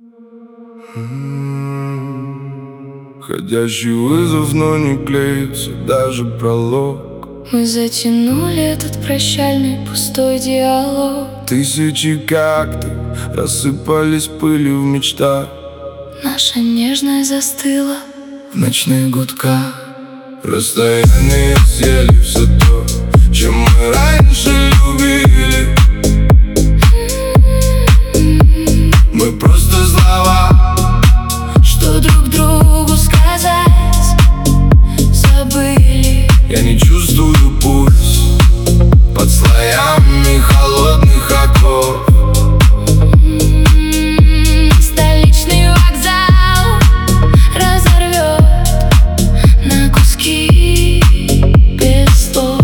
Входящий вызов, но не клеится даже пролог. Мы затянули этот прощальный пустой диалог. Тысячи кактов рассыпались пылью в мечтах. Наша нежность застыла в ночных гудках. Расстояние съели все то, чем мы раньше любили. Мы просто слова, что друг другу сказать, забыли. Я не чувствую пульс под слоями холодных оков. Столичный вокзал разорвет на куски без слов.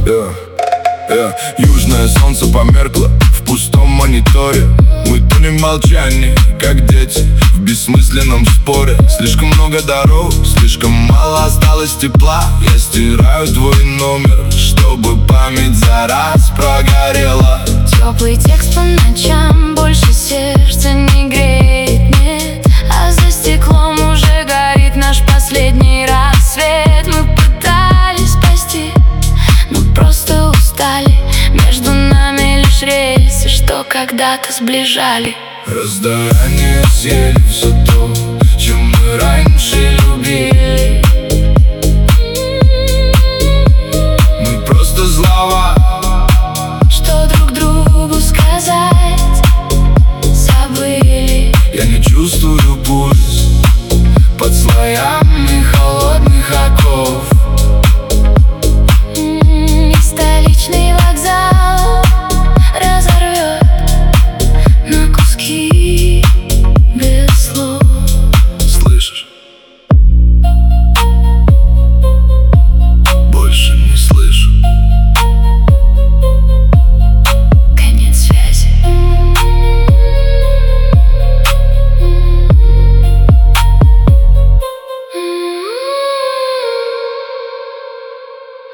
Южное солнце померкло в пустом мониторе. Мы тонем в молчании, как дети в бессмысленном споре. Слишком много дорог, слишком мало осталось тепла. Я стираю твой номер, чтобы память за раз прогорела. Теплый текст по ночам больше сердце не греет, нет. А за стеклом уже горит наш последний рассвет. Мы пытались спасти, но просто устали. Между нами лишь рельсы, что когда-то сближали. Расстояние съели все то, чем мы раньше любили. Мы просто слова, что друг другу сказать, забыли. Я не чувствую пульс под слоями